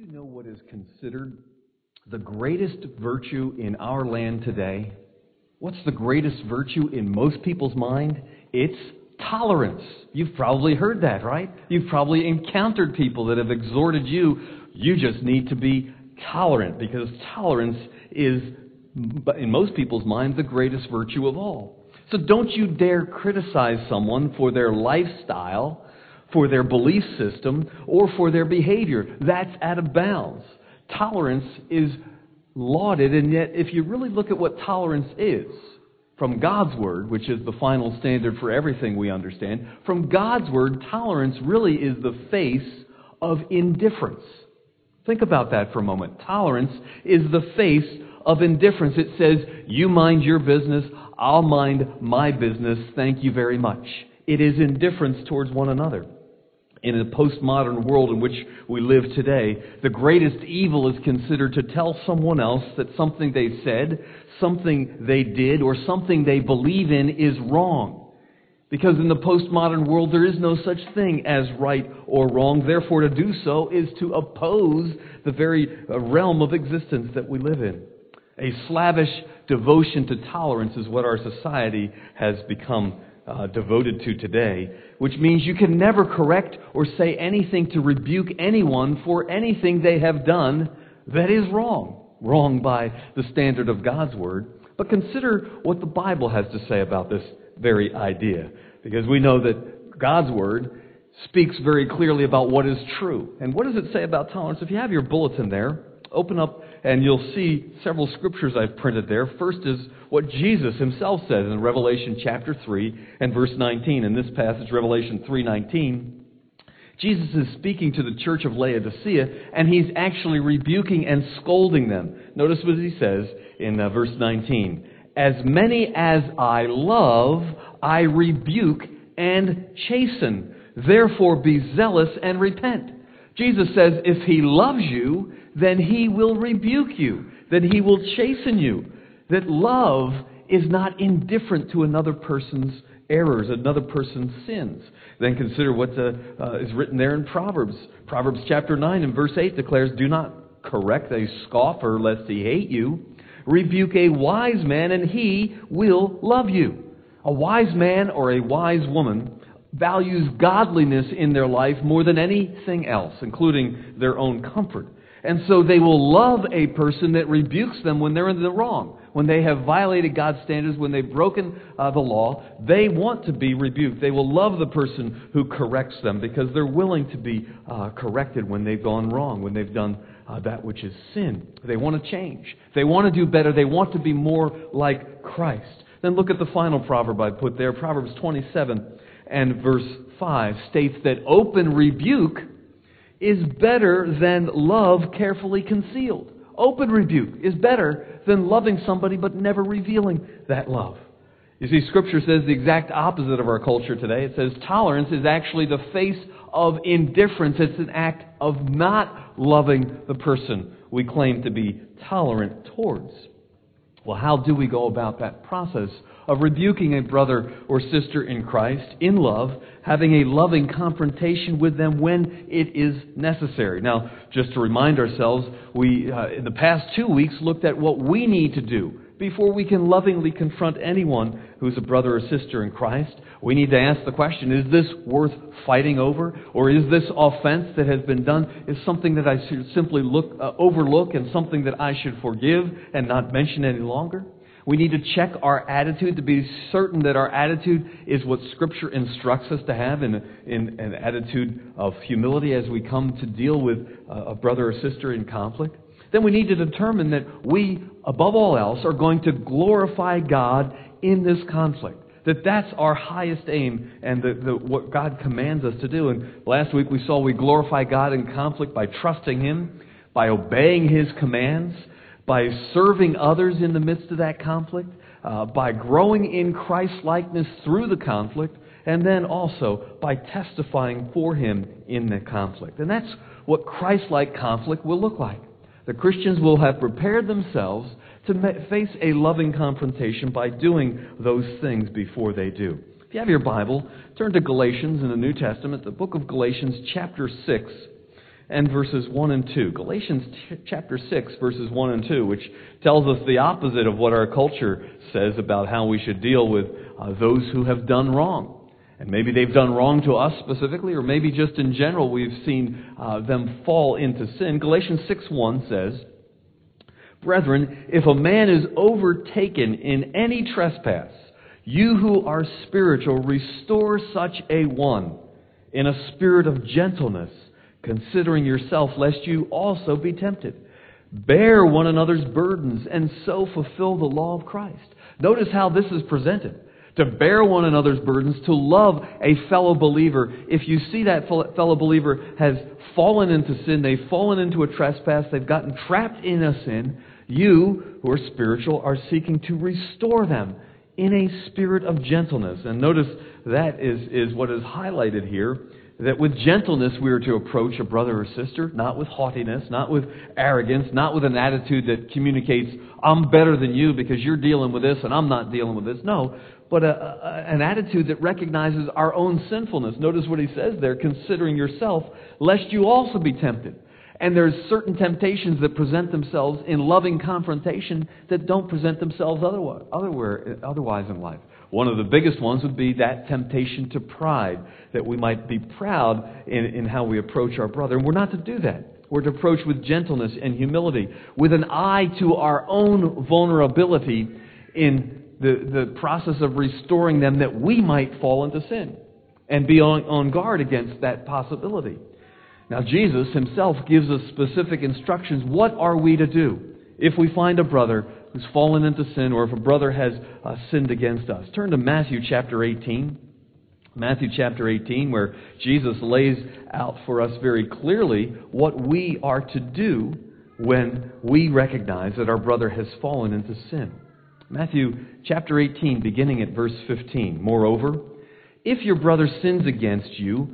you know what is considered the greatest virtue in our land today? What's the greatest virtue in most people's mind? It's tolerance. You've probably heard that, right? You've probably encountered people that have exhorted you, you just need to be tolerant, because tolerance is, in most people's minds, the greatest virtue of all. So don't you dare criticize someone for their lifestyle, for their belief system, or for their behavior. That's out of bounds. Tolerance is lauded, and yet if you really look at what tolerance is, from God's Word, which is the final standard for everything we understand, from God's Word, tolerance really is the face of indifference. Think about that for a moment. Tolerance is the face of indifference. It says, you mind your business, I'll mind my business, thank you very much. It is indifference towards one another. In a postmodern world in which we live today, the greatest evil is considered to tell someone else that something they said, something they did, or something they believe in is wrong. Because in the postmodern world, there is no such thing as right or wrong. Therefore, to do so is to oppose the very realm of existence that we live in. A slavish devotion to tolerance is what our society has become devoted to today, which means you can never correct or say anything to rebuke anyone for anything they have done that is wrong. Wrong by the standard of God's Word. But consider what the Bible has to say about this very idea, because we know that God's Word speaks very clearly about what is true. And what does it say about tolerance? If you have your bulletin there, open up and you'll see several scriptures I've printed there. First is what Jesus himself says in Revelation chapter 3 and verse 19. In this passage, Revelation 3:19, Jesus is speaking to the church of Laodicea, and he's actually rebuking and scolding them. Notice what he says in verse 19. As many as I love, I rebuke and chasten. Therefore be zealous and repent. Jesus says if he loves you, then he will rebuke you, then he will chasten you. That love is not indifferent to another person's errors, another person's sins. Then consider what is written there in Proverbs. Proverbs chapter 9 and verse 8 declares, do not correct a scoffer lest he hate you. Rebuke a wise man and he will love you. A wise man or a wise woman values godliness in their life more than anything else, including their own comfort. And so they will love a person that rebukes them when they're in the wrong. When they have violated God's standards, when they've broken the law, they want to be rebuked. They will love the person who corrects them because they're willing to be corrected when they've gone wrong, when they've done that which is sin. They want to change. They want to do better. They want to be more like Christ. Then look at the final proverb I put there. Proverbs 27 and verse 5 states that open rebuke is better than love carefully concealed. Open rebuke is better than loving somebody but never revealing that love. You see, Scripture says the exact opposite of our culture today. It says tolerance is actually the face of indifference. It's an act of not loving the person we claim to be tolerant towards. Well, how do we go about that process of rebuking a brother or sister in Christ in love, having a loving confrontation with them when it is necessary? Now, just to remind ourselves, we in the past 2 weeks looked at what we need to do before we can lovingly confront anyone who's a brother or sister in Christ. We need to ask the question, is this worth fighting over? Or is this offense that has been done is something that I should simply overlook and something that I should forgive and not mention any longer? We need to check our attitude to be certain that our attitude is what Scripture instructs us to have in an attitude of humility as we come to deal with a brother or sister in conflict. Then we need to determine that we, above all else, are going to glorify God in this conflict. That's our highest aim and what God commands us to do. And last week we saw we glorify God in conflict by trusting Him, by obeying His commands, by serving others in the midst of that conflict, by growing in Christ-likeness through the conflict, and then also by testifying for Him in the conflict. And that's what Christ-like conflict will look like. The Christians will have prepared themselves to face a loving confrontation by doing those things before they do. If you have your Bible, turn to Galatians in the New Testament, the book of Galatians, chapter 6, and verses 1 and 2. Galatians chapter 6, verses 1 and 2, which tells us the opposite of what our culture says about how we should deal with those who have done wrong. And maybe they've done wrong to us specifically, or maybe just in general we've seen them fall into sin. Galatians 6:1 says, "Brethren, if a man is overtaken in any trespass, you who are spiritual, restore such a one in a spirit of gentleness, considering yourself, lest you also be tempted. Bear one another's burdens, and so fulfill the law of Christ." Notice how this is presented. To bear one another's burdens, to love a fellow believer. If you see that fellow believer has fallen into sin, they've fallen into a trespass, they've gotten trapped in a sin, you, who are spiritual, are seeking to restore them in a spirit of gentleness. And notice that is what is highlighted here, that with gentleness we are to approach a brother or sister, not with haughtiness, not with arrogance, not with an attitude that communicates, I'm better than you because you're dealing with this and I'm not dealing with this. No, but an attitude that recognizes our own sinfulness. Notice what he says there, considering yourself, lest you also be tempted. And there's certain temptations that present themselves in loving confrontation that don't present themselves otherwise in life. One of the biggest ones would be that temptation to pride, that we might be proud in how we approach our brother. And we're not to do that. We're to approach with gentleness and humility, with an eye to our own vulnerability in the process of restoring them, that we might fall into sin and be on guard against that possibility. Now, Jesus himself gives us specific instructions. What are we to do if we find a brother who's fallen into sin, or if a brother has sinned against us? Turn to Matthew chapter 18. Matthew chapter 18, where Jesus lays out for us very clearly what we are to do when we recognize that our brother has fallen into sin. Matthew chapter 18, beginning at verse 15. "Moreover, if your brother sins against you,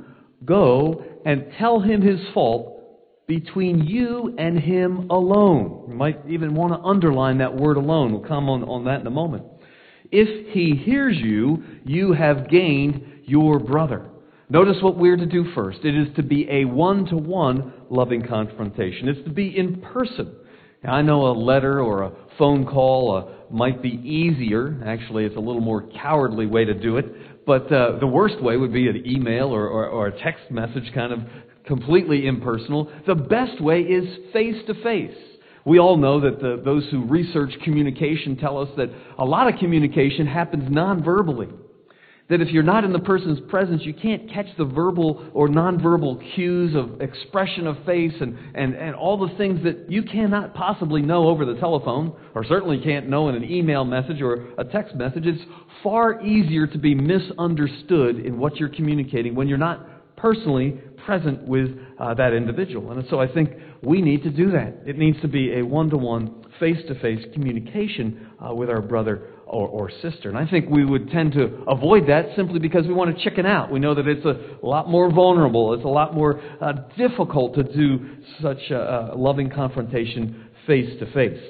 go and tell him his fault between you and him alone." You might even want to underline that word alone. We'll come on that in a moment. "If he hears you, you have gained your brother." Notice what we're to do first. It is to be a one-to-one loving confrontation. It's to be in person. Now, I know a letter or a phone call might be easier. Actually, it's a little more cowardly way to do it. But the worst way would be an email or a text message, kind of completely impersonal. The best way is face-to-face. We all know that those who research communication tell us that a lot of communication happens non-verbally. That if you're not in the person's presence, you can't catch the verbal or nonverbal cues of expression of face and all the things that you cannot possibly know over the telephone, or certainly can't know in an email message or a text message. It's far easier to be misunderstood in what you're communicating when you're not personally present with that individual. And so I think we need to do that. It needs to be a one-to-one, face-to-face communication with our brother or sister. And I think we would tend to avoid that simply because we want to chicken out. We know that it's a lot more vulnerable. It's a lot more difficult to do such a loving confrontation face-to-face.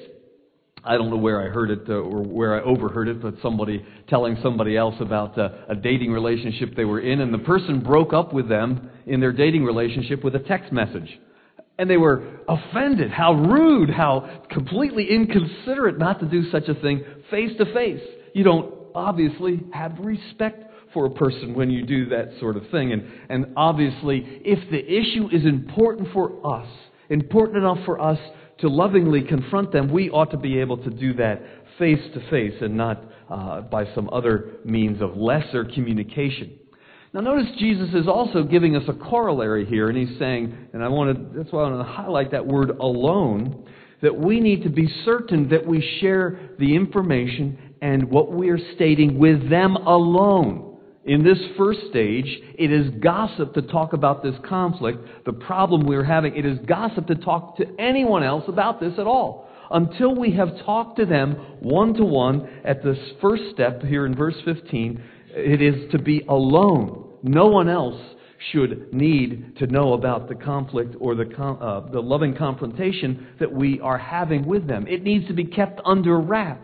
I don't know where I heard it or where I overheard it, but somebody telling somebody else about a dating relationship they were in, and the person broke up with them in their dating relationship with a text message. And they were offended. How rude, how completely inconsiderate not to do such a thing face to face. You don't obviously have respect for a person when you do that sort of thing. And obviously, if the issue is important for us, important enough for us to lovingly confront them, we ought to be able to do that face to face and not by some other means of lesser communication. Now notice Jesus is also giving us a corollary here, and he's saying, and that's why I want to highlight that word alone, that we need to be certain that we share the information and what we are stating with them alone. In this first stage, it is gossip to talk about this conflict, the problem we're having. It is gossip to talk to anyone else about this at all. Until we have talked to them one-to-one at this first step here in verse 15, it is to be alone. No one else should need to know about the conflict or the loving confrontation that we are having with them. It needs to be kept under wraps.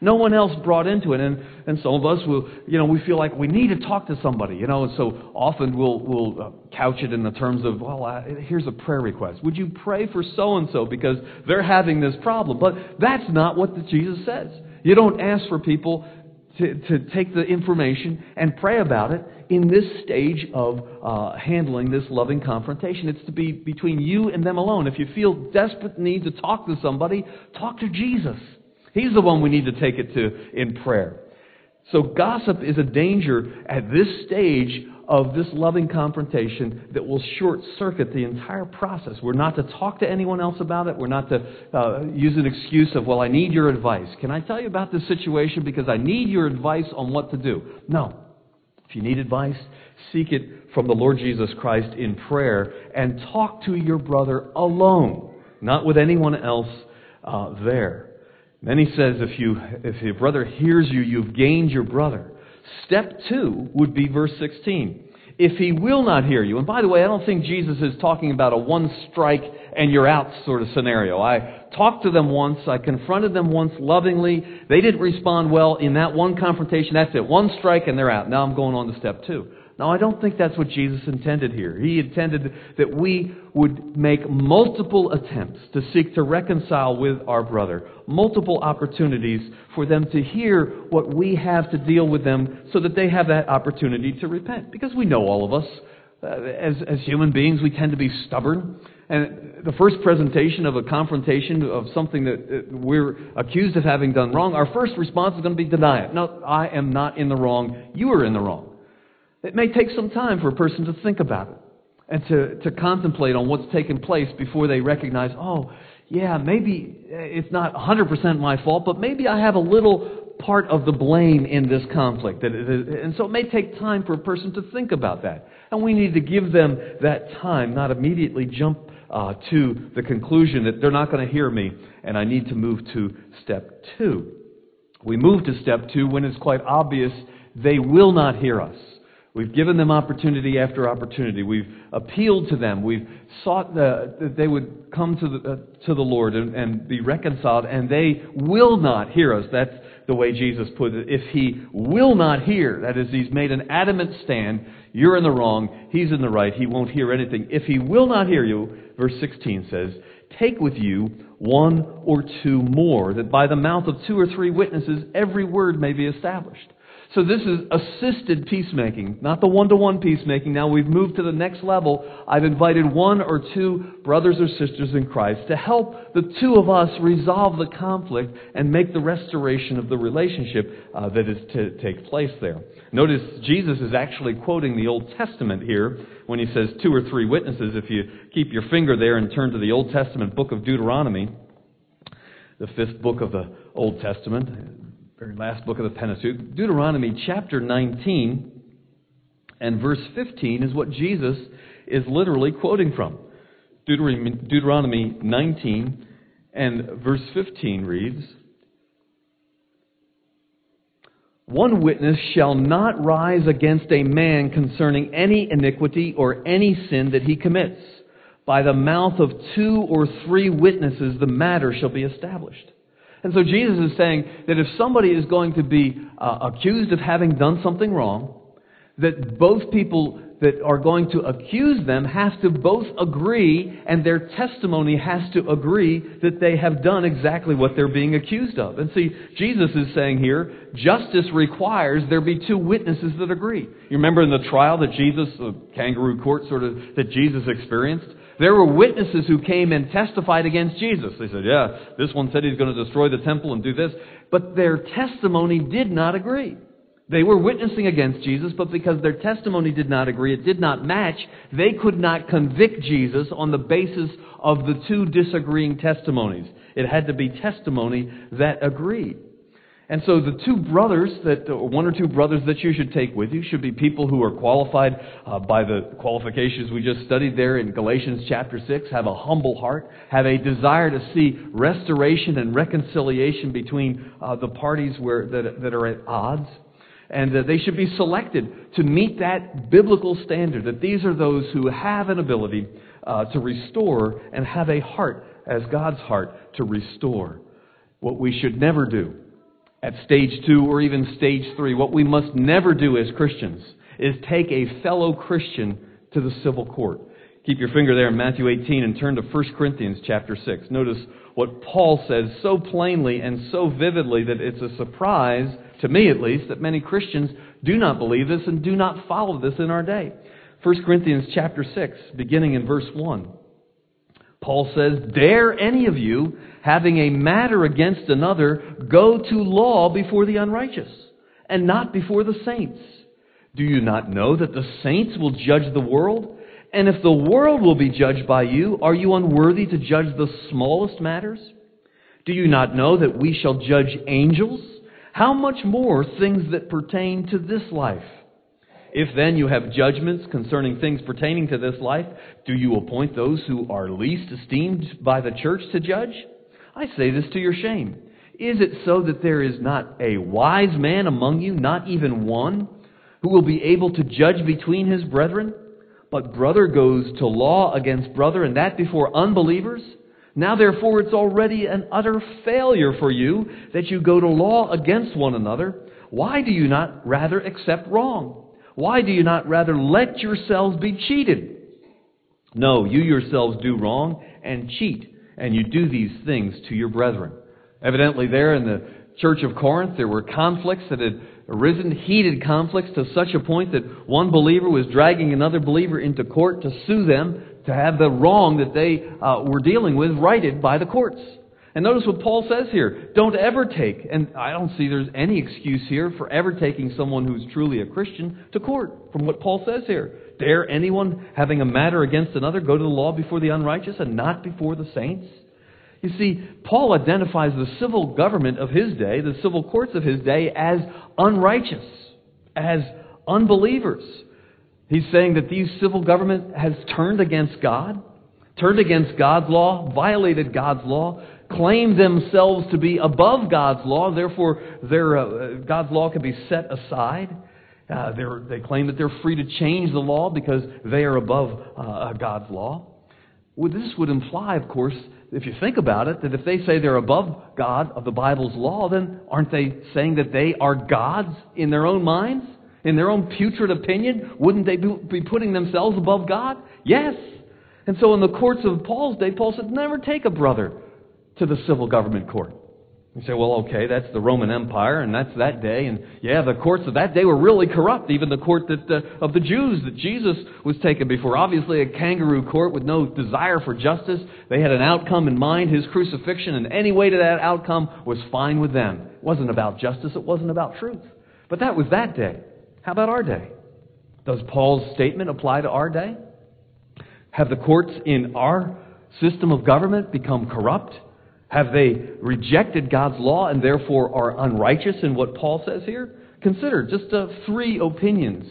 No one else brought into it. And some of us will, we feel like we need to talk to somebody, and so often we'll couch it in the terms of, here's a prayer request. Would you pray for so-and-so because they're having this problem? But that's not what Jesus says. You don't ask for people to take the information and pray about it in this stage of handling this loving confrontation. It's to be between you and them alone. If you feel desperate need to talk to somebody, talk to Jesus. He's the one we need to take it to in prayer. So gossip is a danger at this stage of this loving confrontation that will short-circuit the entire process. We're not to talk to anyone else about it. We're not to use an excuse of, I need your advice. Can I tell you about this situation because I need your advice on what to do? No. If you need advice, seek it from the Lord Jesus Christ in prayer and talk to your brother alone, not with anyone else there. Then he says, if your brother hears you, you've gained your brother. Step 2 would be verse 16. If he will not hear you, and by the way, I don't think Jesus is talking about a one strike and you're out sort of scenario. I talked to them once, I confronted them once lovingly, they didn't respond well in that one confrontation, that's it, one strike and they're out. Now I'm going on to step 2. No, I don't think that's what Jesus intended here. He intended that we would make multiple attempts to seek to reconcile with our brother, multiple opportunities for them to hear what we have to deal with them so that they have that opportunity to repent. Because we know all of us, as human beings, we tend to be stubborn. And the first presentation of a confrontation of something that we're accused of having done wrong, our first response is going to be deny it. No, I am not in the wrong. You are in the wrong. It may take some time for a person to think about it and to contemplate on what's taken place before they recognize, maybe it's not 100% my fault, but maybe I have a little part of the blame in this conflict. And so it may take time for a person to think about that. And we need to give them that time, not immediately jump to the conclusion that they're not going to hear me and I need to move to step 2. We move to step 2 when it's quite obvious they will not hear us. We've given them opportunity after opportunity. We've appealed to them. We've sought that they would come to the Lord and be reconciled, and they will not hear us. That's the way Jesus put it. If he will not hear, that is, he's made an adamant stand, you're in the wrong, he's in the right, he won't hear anything. If he will not hear you, verse 16 says, take with you 1 or 2 more, that by the mouth of 2 or 3 witnesses every word may be established. So this is assisted peacemaking, not the one-to-one peacemaking. Now we've moved to the next level. I've invited 1 or 2 brothers or sisters in Christ to help the 2 of us resolve the conflict and make the restoration of the relationship that is to take place there. Notice Jesus is actually quoting the Old Testament here when he says 2 or 3 witnesses. If you keep your finger there and turn to the Old Testament book of Deuteronomy, the 5th book of the Old Testament, very last book of the Pentateuch, Deuteronomy chapter 19 and verse 15 is what Jesus is literally quoting from. Deuteronomy 19 and verse 15 reads, "One witness shall not rise against a man concerning any iniquity or any sin that he commits. By the mouth of 2 or 3 witnesses the matter shall be established." And so Jesus is saying that if somebody is going to be accused of having done something wrong, that both people that are going to accuse them have to both agree, and their testimony has to agree that they have done exactly what they're being accused of. And see, Jesus is saying here, justice requires there be 2 witnesses that agree. You remember in the trial that the kangaroo court that Jesus experienced? There were witnesses who came and testified against Jesus. They said, this one said he's going to destroy the temple and do this. But their testimony did not agree. They were witnessing against Jesus, but because their testimony did not agree, it did not match, they could not convict Jesus on the basis of the 2 disagreeing testimonies. It had to be testimony that agreed. And so the 2 brothers, 1 or 2 brothers that you should take with you should be people who are qualified by the qualifications we just studied there in Galatians chapter 6, have a humble heart, have a desire to see restoration and reconciliation between the parties that are at odds. And they should be selected to meet that biblical standard, that these are those who have an ability to restore and have a heart as God's heart to restore. What we should never do at stage 2 or even stage 3. What we must never do as Christians is take a fellow Christian to the civil court. Keep your finger there in Matthew 18 and turn to 1 Corinthians chapter 6. Notice what Paul says so plainly and so vividly that it's a surprise, to me at least, that many Christians do not believe this and do not follow this in our day. 1 Corinthians chapter 6, beginning in verse 1. Paul says, "Dare any of you, having a matter against another, go to law before the unrighteous, and not before the saints? Do you not know that the saints will judge the world? And if the world will be judged by you, are you unworthy to judge the smallest matters? Do you not know that we shall judge angels? How much more things that pertain to this life? If then you have judgments concerning things pertaining to this life, do you appoint those who are least esteemed by the church to judge? I say this to your shame. Is it so that there is not a wise man among you, not even one, who will be able to judge between his brethren? But brother goes to law against brother, and that before unbelievers? Now therefore it's already an utter failure for you that you go to law against one another. Why do you not rather accept wrong? Why do you not rather let yourselves be cheated? No, you yourselves do wrong and cheat, and you do these things to your brethren." Evidently there in the church of Corinth, there were conflicts that had arisen, heated conflicts to such a point that one believer was dragging another believer into court to sue them to have the wrong that they were dealing with righted by the courts. And notice what Paul says here. Don't ever take, and I don't see there's any excuse here for ever taking someone who's truly a Christian to court from what Paul says here. Dare anyone having a matter against another go to the law before the unrighteous and not before the saints? You see, Paul identifies the civil government of his day, the civil courts of his day, as unrighteous, as unbelievers. He's saying that these civil government has turned against God, turned against God's law, violated God's law, claimed themselves to be above God's law, therefore God's law can be set aside. They claim that they're free to change the law because they are above God's law. Well, this would imply, of course, if you think about it, that if they say they're above God of the Bible's law, then aren't they saying that they are gods in their own minds? In their own putrid opinion? Wouldn't they be putting themselves above God? Yes. And so in the courts of Paul's day, Paul said, never take a brother to the civil government court. You say, well, okay, that's the Roman Empire, and that's that day. And yeah, the courts of that day were really corrupt. Even the court of the Jews that Jesus was taken before. Obviously a kangaroo court with no desire for justice. They had an outcome in mind, his crucifixion, and any way to that outcome was fine with them. It wasn't about justice. It wasn't about truth. But that was that day. How about our day? Does Paul's statement apply to our day? Have the courts in our system of government become corrupt? Have they rejected God's law and therefore are unrighteous in what Paul says here? Consider just three opinions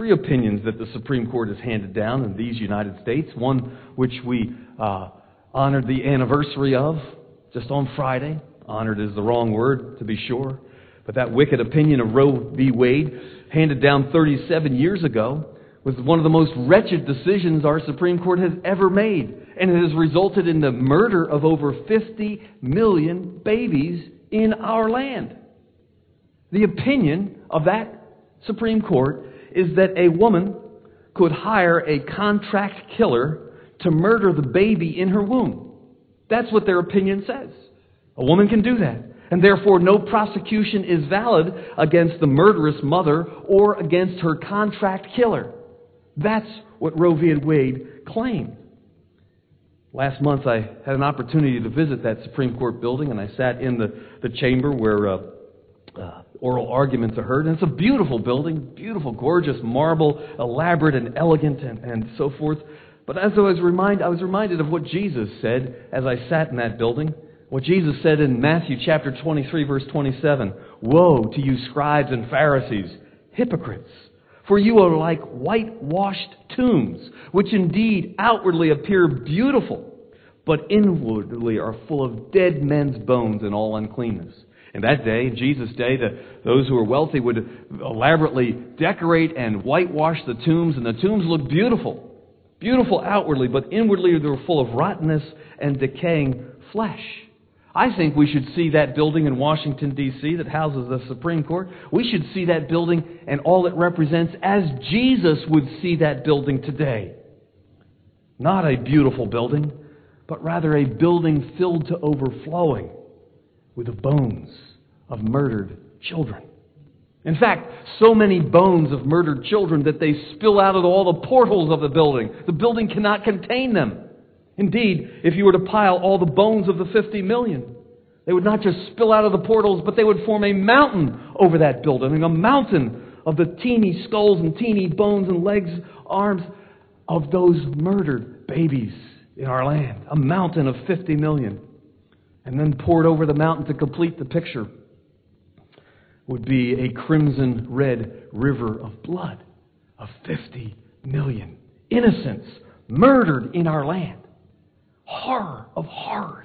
that the Supreme Court has handed down in these United States. One which we honored the anniversary of just on Friday. Honored is the wrong word, to be sure. But that wicked opinion of Roe v. Wade, handed down 37 years ago, was one of the most wretched decisions our Supreme Court has ever made. And it has resulted in the murder of over 50 million babies in our land. The opinion of that Supreme Court is that a woman could hire a contract killer to murder the baby in her womb. That's what their opinion says. A woman can do that. And therefore no prosecution is valid against the murderous mother or against her contract killer. That's what Roe v. Wade claimed. Last month I had an opportunity to visit that Supreme Court building, and I sat in the chamber where oral arguments are heard. And it's a beautiful building, beautiful, gorgeous marble, elaborate and elegant and so forth. But as I was reminded of what Jesus said as I sat in that building. What Jesus said in Matthew chapter 23, verse 27, "Woe to you scribes and Pharisees, hypocrites! For you are like whitewashed tombs, which indeed outwardly appear beautiful, but inwardly are full of dead men's bones and all uncleanness." In that day, in Jesus' day, those who were wealthy would elaborately decorate and whitewash the tombs, and the tombs looked beautiful. Beautiful outwardly, but inwardly they were full of rottenness and decaying flesh. I think we should see that building in Washington, D.C. that houses the Supreme Court. We should see that building and all it represents as Jesus would see that building today. Not a beautiful building, but rather a building filled to overflowing with the bones of murdered children. In fact, so many bones of murdered children that they spill out of all the portals of the building. The building cannot contain them. Indeed, if you were to pile all the bones of the 50 million, they would not just spill out of the portals, but they would form a mountain over that building, a mountain of the teeny skulls and teeny bones and legs, arms of those murdered babies in our land. A mountain of 50 million. And then poured over the mountain to complete the picture would be a crimson red river of blood of 50 million innocents murdered in our land. Horror of horrors.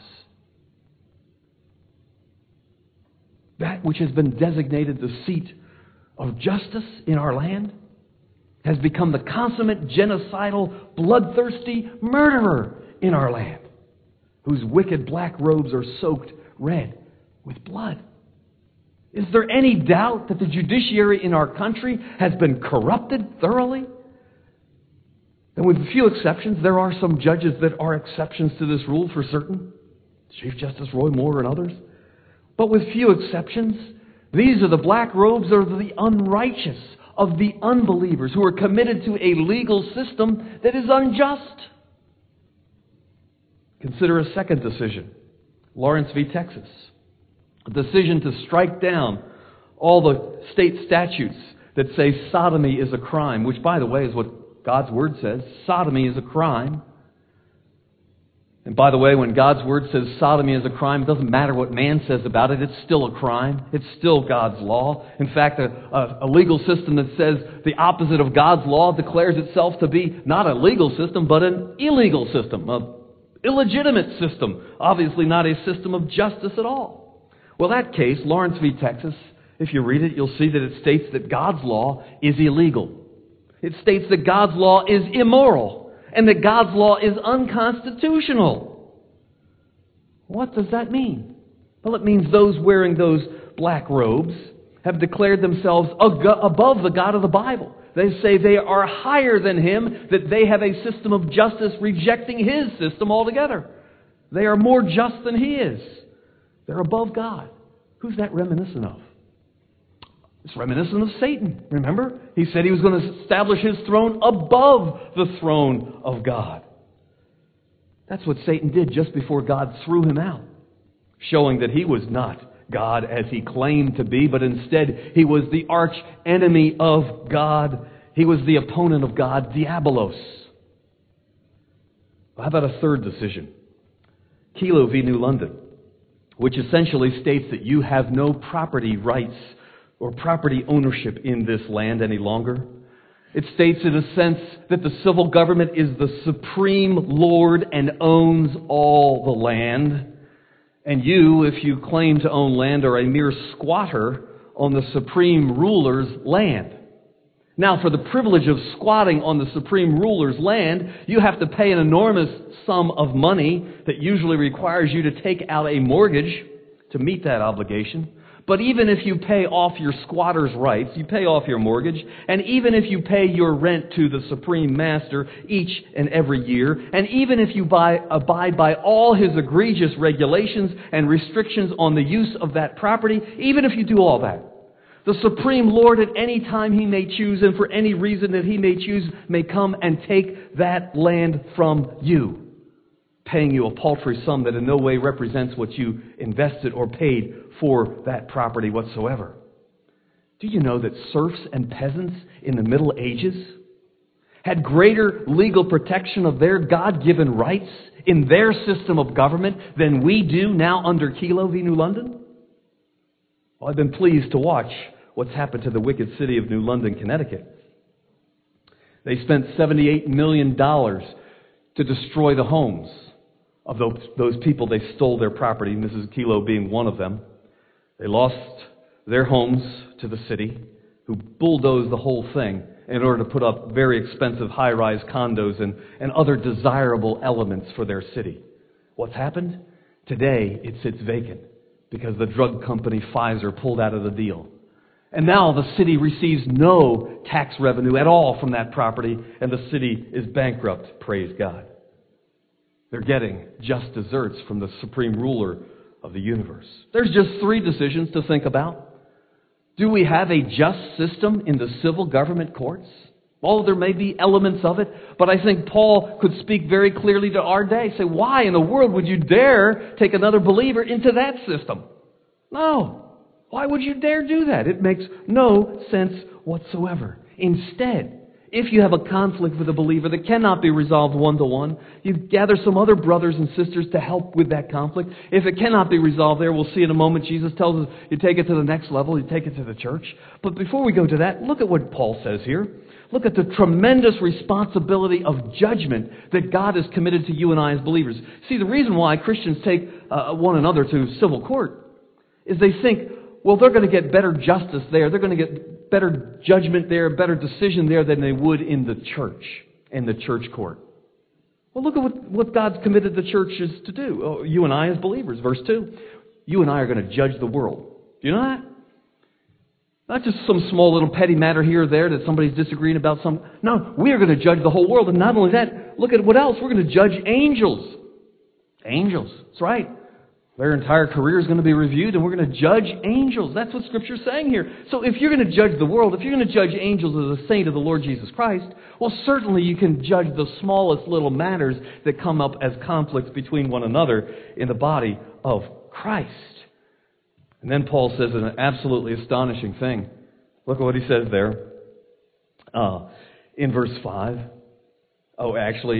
That which has been designated the seat of justice in our land has become the consummate genocidal, bloodthirsty murderer in our land, whose wicked black robes are soaked red with blood. Is there any doubt that the judiciary in our country has been corrupted thoroughly? And with few exceptions, there are some judges that are exceptions to this rule for certain. Chief Justice Roy Moore and others. But with few exceptions, these are the black robes of the unrighteous, of the unbelievers who are committed to a legal system that is unjust. Consider a second decision. Lawrence v. Texas. A decision to strike down all the state statutes that say sodomy is a crime, which, by the way, is what God's Word says. Sodomy is a crime. And by the way, when God's Word says sodomy is a crime, it doesn't matter what man says about it. It's still a crime. It's still God's law. In fact, a legal system that says the opposite of God's law declares itself to be not a legal system, but an illegal system, an illegitimate system. Obviously not a system of justice at all. Well, that case, Lawrence v. Texas, if you read it, you'll see that it states that God's law is illegal. It states that God's law is immoral and that God's law is unconstitutional. What does that mean? Well, it means those wearing those black robes have declared themselves above the God of the Bible. They say they are higher than Him, that they have a system of justice rejecting His system altogether. They are more just than He is. They're above God. Who's that reminiscent of? It's reminiscent of Satan. Remember? He said he was going to establish his throne above the throne of God. That's what Satan did just before God threw him out, showing that he was not God as he claimed to be, but instead he was the arch enemy of God. He was the opponent of God, Diabolos. How about a third decision? Kelo v. New London, which essentially states that you have no property rights or property ownership in this land any longer. It states in a sense that the civil government is the supreme lord and owns all the land. And you, if you claim to own land, are a mere squatter on the supreme ruler's land. Now, for the privilege of squatting on the supreme ruler's land, you have to pay an enormous sum of money that usually requires you to take out a mortgage to meet that obligation. But even if you pay off your squatter's rights, you pay off your mortgage, and even if you pay your rent to the supreme master each and every year, and even if you abide by all his egregious regulations and restrictions on the use of that property, even if you do all that, the supreme lord at any time he may choose and for any reason that he may choose may come and take that land from you, paying you a paltry sum that in no way represents what you invested or paid for that property whatsoever. Do you know that serfs and peasants in the Middle Ages had greater legal protection of their God-given rights in their system of government than we do now under Kelo v. New London? Well, I've been pleased to watch what's happened to the wicked city of New London, Connecticut. They spent $78 million to destroy the homes of those people they stole their property, Mrs. Kelo being one of them. They lost their homes to the city, who bulldozed the whole thing in order to put up very expensive high-rise condos and other desirable elements for their city. What's happened? Today, it sits vacant because the drug company Pfizer pulled out of the deal. And now the city receives no tax revenue at all from that property, and the city is bankrupt, praise God. They're getting just desserts from the supreme ruler of the universe. There's just 3 decisions to think about. Do we have a just system in the civil government courts? Well, there may be elements of it, but I think Paul could speak very clearly to our day. Say, why in the world would you dare take another believer into that system? No. Why would you dare do that? It makes no sense whatsoever. Instead, if you have a conflict with a believer that cannot be resolved one-to-one, you gather some other brothers and sisters to help with that conflict. If it cannot be resolved there, we'll see in a moment, Jesus tells us you take it to the next level, you take it to the church. But before we go to that, look at what Paul says here. Look at the tremendous responsibility of judgment that God has committed to you and I as believers. See, the reason why Christians take one another to civil court is they think, well, they're going to get better justice there. They're going to get better judgment there, better decision there than they would in the church, in the church court. Well, look at what God's committed the churches to do. You and I as believers. Verse 2, you and I are going to judge the world. Do you know that? Not just some small little petty matter here or there that somebody's disagreeing about. No, we are going to judge the whole world. And not only that, look at what else. We're going to judge angels. Angels. That's right. Their entire career is going to be reviewed, and we're going to judge angels. That's what Scripture's saying here. So if you're going to judge the world, if you're going to judge angels as a saint of the Lord Jesus Christ, well, certainly you can judge the smallest little matters that come up as conflicts between one another in the body of Christ. And then Paul says an absolutely astonishing thing. Look at what he says there in verse 5. Oh, actually,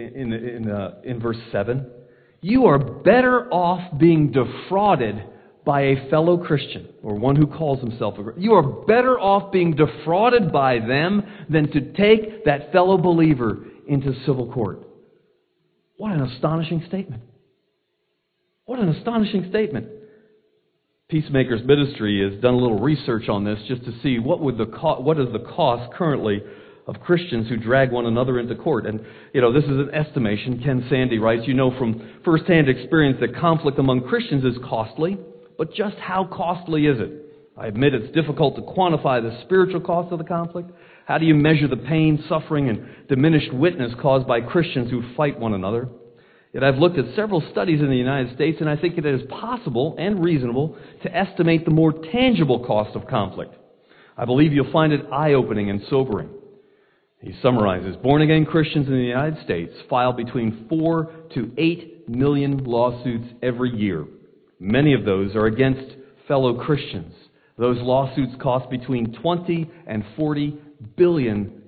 in verse 7. You are better off being defrauded by a fellow Christian, or one who calls himself a Christian. You are better off being defrauded by them than to take that fellow believer into civil court. What an astonishing statement. What an astonishing statement. Peacemakers Ministry has done a little research on this just to see what is the cost currently of Christians who drag one another into court. And, this is an estimation. Ken Sandy writes, you know from firsthand experience that conflict among Christians is costly, but just how costly is it? I admit it's difficult to quantify the spiritual cost of the conflict. How do you measure the pain, suffering, and diminished witness caused by Christians who fight one another? Yet I've looked at several studies in the United States, and I think it is possible and reasonable to estimate the more tangible cost of conflict. I believe you'll find it eye-opening and sobering. He summarizes, born-again Christians in the United States file between 4 to 8 million lawsuits every year. Many of those are against fellow Christians. Those lawsuits cost between $20 and $40 billion.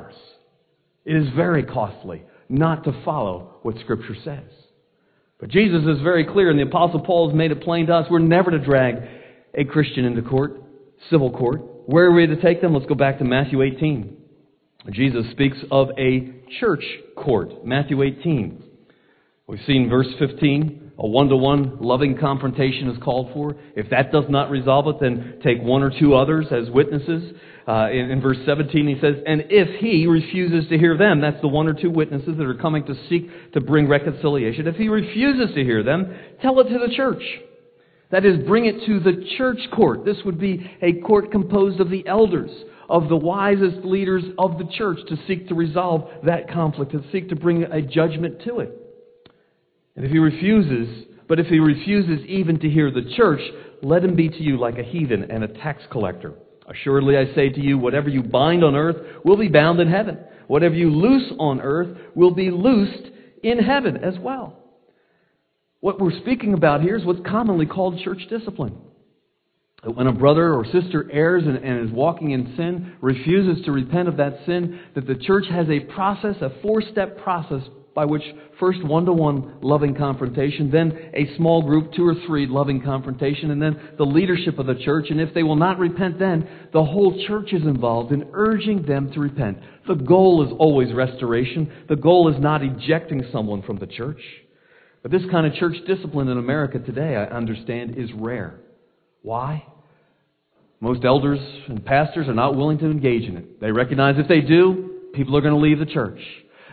It is very costly not to follow what Scripture says. But Jesus is very clear, and the Apostle Paul has made it plain to us, we're never to drag a Christian into court, civil court. Where are we to take them? Let's go back to Matthew 18. Jesus speaks of a church court. Matthew 18. We've seen verse 15. A one-to-one loving confrontation is called for. If that does not resolve it, then take 1 or 2 others as witnesses. In verse 17 he says, and if he refuses to hear them, that's the 1 or 2 witnesses that are coming to seek to bring reconciliation. If he refuses to hear them, tell it to the church. That is, bring it to the church court. This would be a court composed of the elders, of the wisest leaders of the church to seek to resolve that conflict, to seek to bring a judgment to it. And if he refuses even to hear the church, let him be to you like a heathen and a tax collector. Assuredly I say to you, whatever you bind on earth will be bound in heaven. Whatever you loose on earth will be loosed in heaven as well. What we're speaking about here is what's commonly called church discipline. When a brother or sister errs and is walking in sin, refuses to repent of that sin, that the church has a process, a 4-step process by which first 1-to-1 loving confrontation, then a small group, 2 or 3 loving confrontation, and then the leadership of the church. And if they will not repent then, the whole church is involved in urging them to repent. The goal is always restoration. The goal is not ejecting someone from the church. But this kind of church discipline in America today, I understand, is rare. Why? Most elders and pastors are not willing to engage in it. They recognize if they do, people are going to leave the church.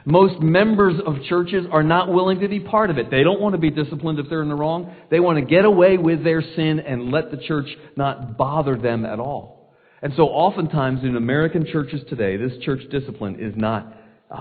Most members of churches are not willing to be part of it. They don't want to be disciplined if they're in the wrong. They want to get away with their sin and let the church not bother them at all. And so oftentimes in American churches today, this church discipline is not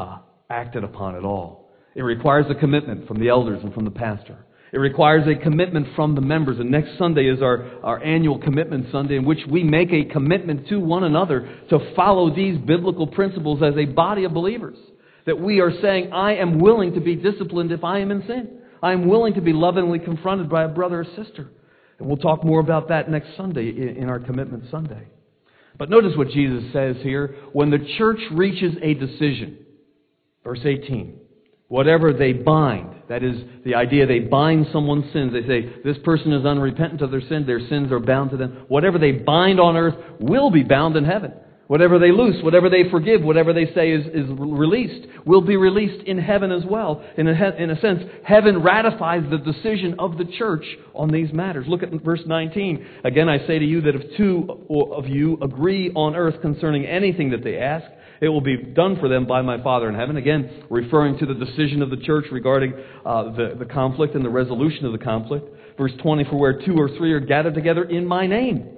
acted upon at all. It requires a commitment from the elders and from the pastor. It requires a commitment from the members. And next Sunday is our annual commitment Sunday, in which we make a commitment to one another to follow these biblical principles as a body of believers. That we are saying, I am willing to be disciplined if I am in sin. I am willing to be lovingly confronted by a brother or sister. And we'll talk more about that next Sunday in our commitment Sunday. But notice what Jesus says here. When the church reaches a decision, verse 18, whatever they bind, that is the idea they bind someone's sins. They say, this person is unrepentant of their sins are bound to them. Whatever they bind on earth will be bound in heaven. Whatever they loose, whatever they forgive, whatever they say is released, will be released in heaven as well. In a sense, heaven ratifies the decision of the church on these matters. Look at verse 19. Again, I say to you that if two of you agree on earth concerning anything that they ask, it will be done for them by my Father in heaven. Again, referring to the decision of the church regarding the conflict and the resolution of the conflict. Verse 20, for where two or three are gathered together in my name,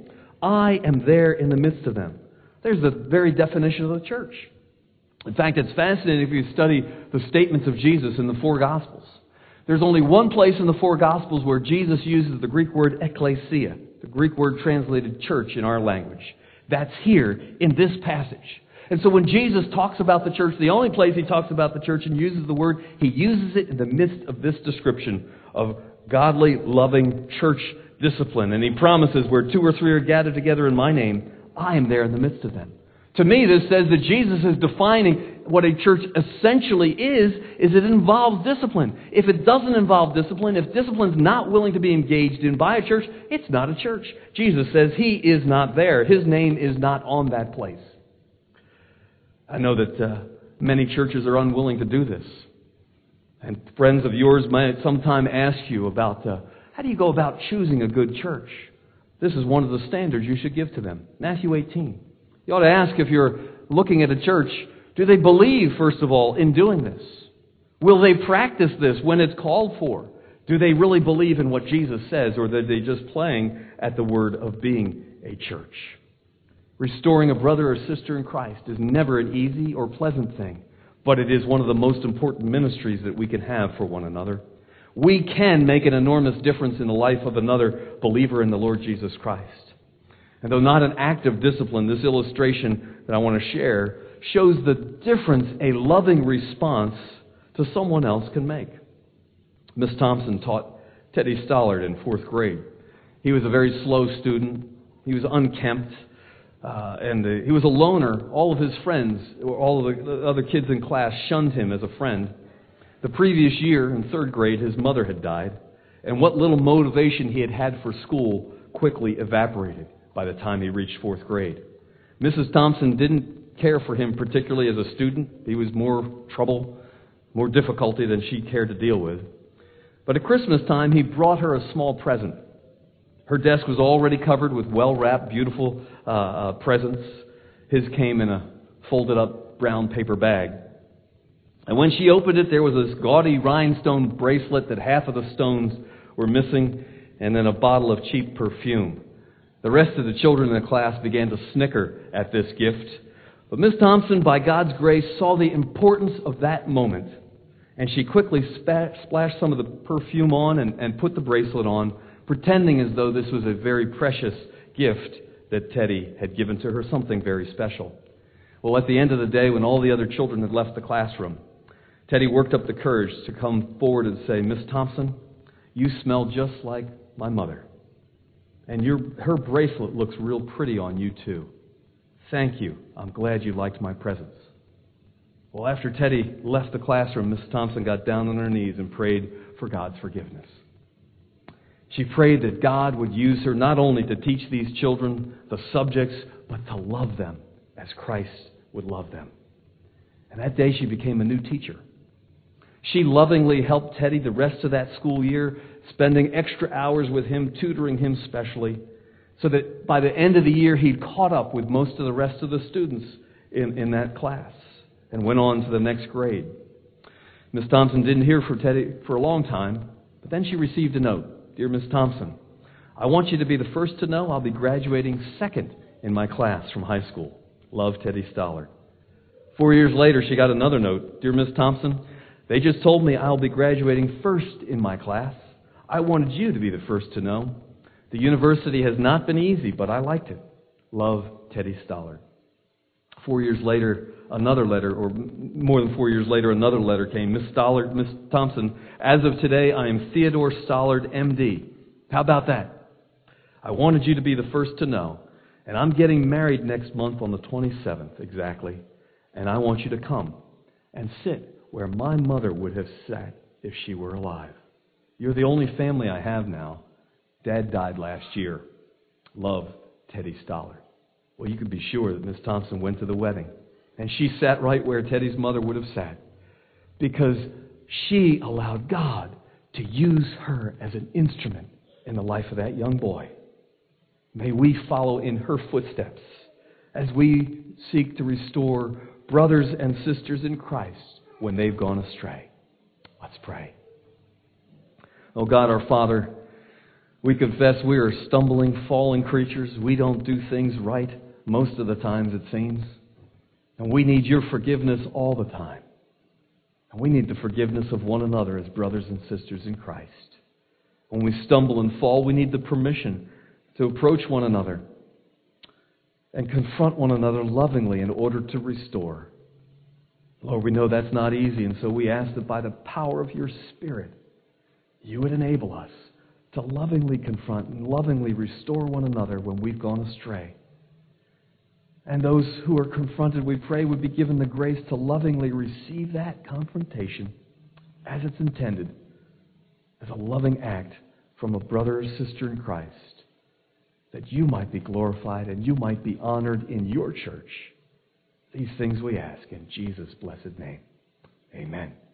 I am there in the midst of them. There's the very definition of the church. In fact, it's fascinating if you study the statements of Jesus in the four Gospels. There's only one place in the four Gospels where Jesus uses the Greek word ekklesia, the Greek word translated church in our language. That's here in this passage. And so when Jesus talks about the church, the only place he talks about the church and uses the word, he uses it in the midst of this description of godly, loving church discipline. And he promises, where two or three are gathered together in my name, I am there in the midst of them. To me, this says that Jesus is defining what a church essentially is it involves discipline. If it doesn't involve discipline, if discipline's not willing to be engaged in by a church, it's not a church. Jesus says he is not there. His name is not on that place. I know that many churches are unwilling to do this. And friends of yours might sometime ask you about how do you go about choosing a good church? This is one of the standards you should give to them. Matthew 18. You ought to ask, if you're looking at a church, do they believe, first of all, in doing this? Will they practice this when it's called for? Do they really believe in what Jesus says, or are they just playing at the word of being a church? Restoring a brother or sister in Christ is never an easy or pleasant thing, but it is one of the most important ministries that we can have for one another. We can make an enormous difference in the life of another believer in the Lord Jesus Christ. And though not an act of discipline, this illustration that I want to share shows the difference a loving response to someone else can make. Miss Thompson taught Teddy Stollard in 4th grade. He was a very slow student. He was unkempt. And he was a loner. All of his friends, all of the other kids in class shunned him as a friend. The previous year, in 3rd grade, his mother had died, and what little motivation he had had for school quickly evaporated by the time he reached 4th grade. Mrs. Thompson didn't care for him particularly as a student. He was more trouble, more difficulty than she cared to deal with. But at Christmas time, he brought her a small present. Her desk was already covered with well-wrapped, beautiful presents. His came in a folded-up brown paper bag. And when she opened it, there was this gaudy rhinestone bracelet that half of the stones were missing, and then a bottle of cheap perfume. The rest of the children in the class began to snicker at this gift. But Miss Thompson, by God's grace, saw the importance of that moment, and she quickly splashed some of the perfume on and put the bracelet on, pretending as though this was a very precious gift that Teddy had given to her, something very special. Well, at the end of the day, when all the other children had left the classroom, Teddy worked up the courage to come forward and say, Miss Thompson, you smell just like my mother. And her bracelet looks real pretty on you too. Thank you. I'm glad you liked my presents. Well, after Teddy left the classroom, Miss Thompson got down on her knees and prayed for God's forgiveness. She prayed that God would use her not only to teach these children the subjects, but to love them as Christ would love them. And that day she became a new teacher. She lovingly helped Teddy the rest of that school year, spending extra hours with him, tutoring him specially, so that by the end of the year he'd caught up with most of the rest of the students in that class and went on to the next grade. Miss Thompson didn't hear from Teddy for a long time, but then she received a note. Dear Miss Thompson, I want you to be the first to know I'll be graduating second in my class from high school. Love, Teddy Stollard. 4 years later, she got another note. Dear Miss Thompson, they just told me I'll be graduating first in my class. I wanted you to be the first to know. The university has not been easy, but I liked it. Love, Teddy Stollard. 4 years later, another letter, or more than 4 years later, another letter came. Miss Thompson, as of today, I am Theodore Stollard, M.D. How about that? I wanted you to be the first to know. And I'm getting married next month on the 27th, exactly. And I want you to come and sit where my mother would have sat if she were alive. You're the only family I have now. Dad died last year. Love, Teddy Stollard. Well, you could be sure that Miss Thompson went to the wedding. And she sat right where Teddy's mother would have sat. Because she allowed God to use her as an instrument in the life of that young boy. May we follow in her footsteps as we seek to restore brothers and sisters in Christ when they've gone astray. Let's pray. Oh God, our Father, we confess we are stumbling, falling creatures. We don't do things right most of the times, it seems. And we need your forgiveness all the time. And we need the forgiveness of one another as brothers and sisters in Christ. When we stumble and fall, we need the permission to approach one another and confront one another lovingly in order to restore. Lord, we know that's not easy, and so we ask that by the power of your Spirit, you would enable us to lovingly confront and lovingly restore one another when we've gone astray. And those who are confronted, we pray, would be given the grace to lovingly receive that confrontation as it's intended, as a loving act from a brother or sister in Christ, that you might be glorified and you might be honored in your church. These things we ask in Jesus' blessed name. Amen.